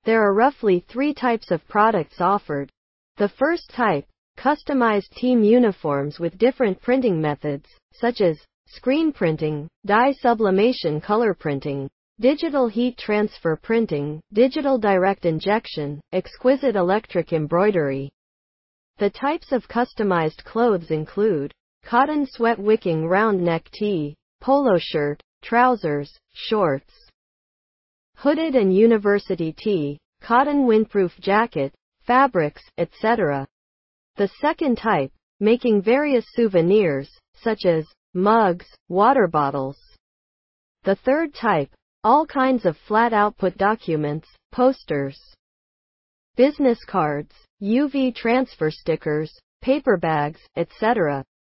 There are roughly 3 types of products offered. The first type, customized team uniforms with different printing methods, such as screen printing, dye sublimation color printing, digital heat transfer printing, digital direct injection, exquisite electric embroidery. The types of customized clothes include cotton sweat wicking round neck tee, polo shirt, trousers, shorts, hooded and university tee, cotton windproof jacket, fabrics, etc. The second type, making various souvenirs, such as mugs, water bottles. The third type, all kinds of flat output documents, posters, business cards, UV transfer stickers, paper bags, etc.